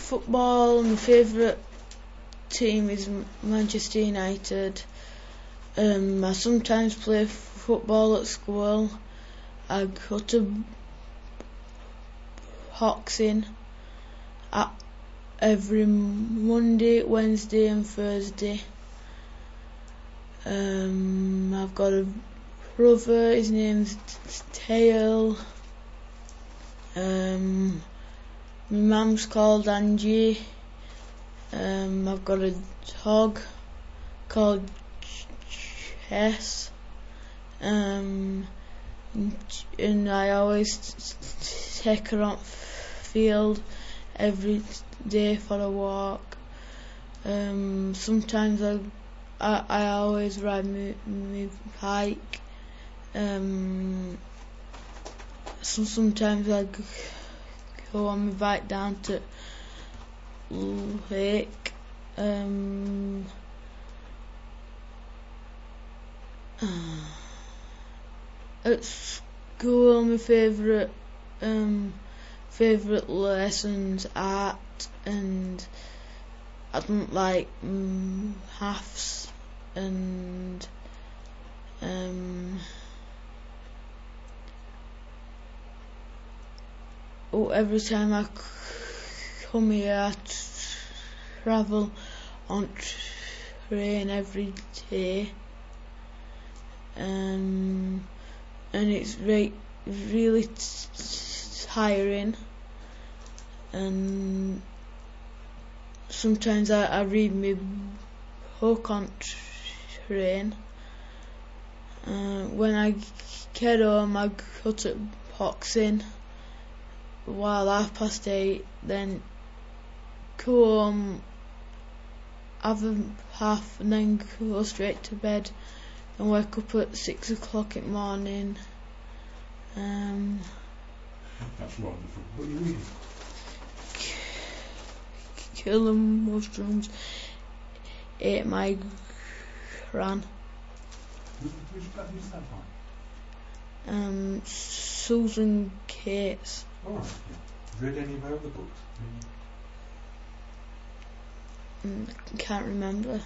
football, my favourite team is Manchester United. I sometimes play football at school. I go to boxing every Monday, Wednesday and Thursday. I've got a brother, his name's Tail. My mum's called Angie. I've got a dog called Chess. And I always take her on field every day for a walk. Sometimes I always ride my bike. Sometimes I go on my bike down to lake. At school, my favourite lessons art, and I don't like maths and every time I come here I travel on train every day, and it's really tiring, and sometimes I read my book on train. When I get home I go to boxing while 8:30, then go home, have a bath and then go straight to bed and wake up at 6 o'clock in the morning. That's wonderful. What are you reading? Kill 'em Mushrooms Ate My Gran. Which book is that by? Susan Cates. All right. Yeah. Read any of her other books? Can't remember.